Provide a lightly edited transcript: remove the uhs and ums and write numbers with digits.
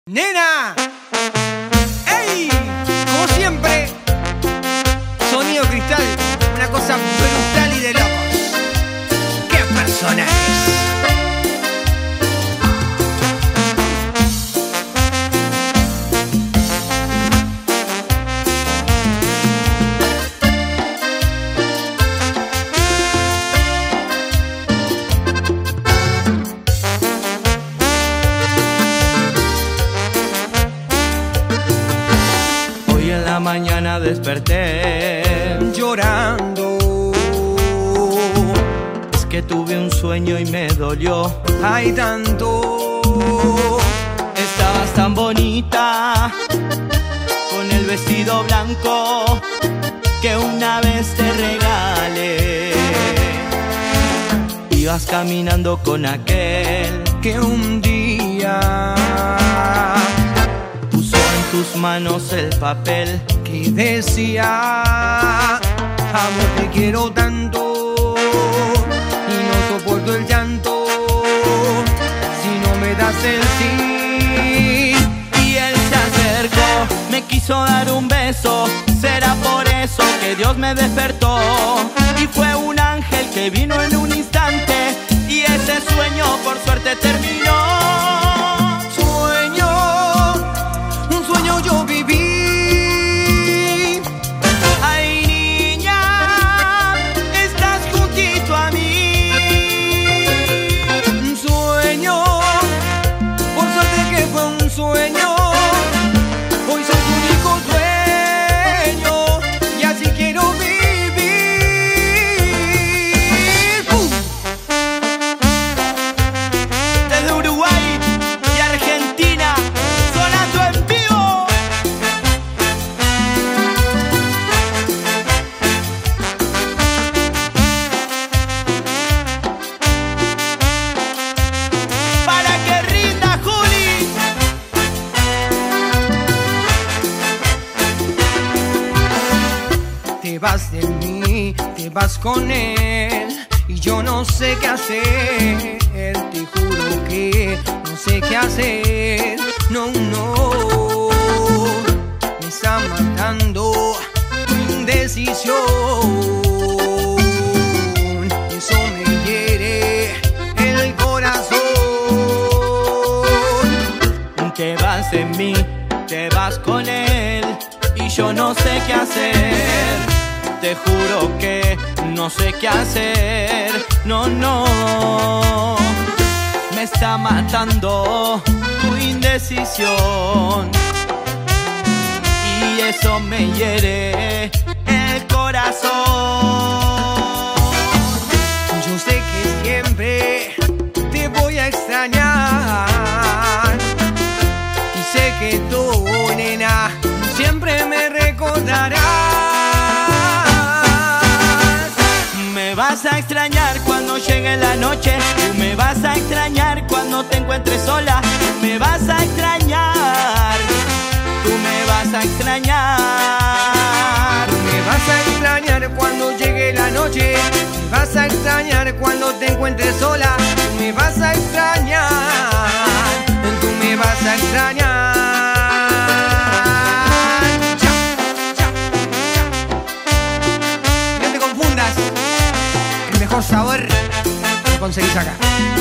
¡Nena! ¡Ey! Como siempre, sonido cristal, una cosa brutal y de locos. ¡Qué personajes! Mañana desperté llorando. Es que tuve un sueño y me dolió. Hay tanto. Estabas tan bonita con el vestido blanco que una vez te regalé. Ibas caminando con aquel que un día tus manos el papel que decía: amor, te quiero tanto y no soporto el llanto si no me das el sí. Y él se acercó, me quiso dar un beso. Será por eso que Dios me despertó. Y fue un ángel que vino en un instante y ese sueño por suerte terminó. Yo viví. Ay, niña, estás juntito a mí. Un sueño, por suerte que fue un sueño. Hoy soy tu único dueño y así quiero vivir. Desde Uruguay y Argentina, sonando en vivo. Te vas de mí, te vas con él y yo no sé qué hacer. Te juro que no sé qué hacer. No, no, me está matando tu indecisión. Eso me hiere el corazón. Te vas de mí, te vas con él y yo no sé qué hacer. Te juro que no sé qué hacer. No, no, me está matando tu indecisión y eso me hiere el corazón. Yo sé que siempre te voy a extrañar y sé que tú, nena, siempre me recordarás. Me vas a extrañar cuando llegue la noche. Tú me vas a extrañar cuando te encuentres sola. Me vas a extrañar. Tú me vas a extrañar. Me vas a extrañar cuando llegue la noche. Me vas a extrañar cuando te encuentres sola. Tú me vas a extrañar. Tú me vas a extrañar. No te confundas. El mejor sabor lo conseguís acá.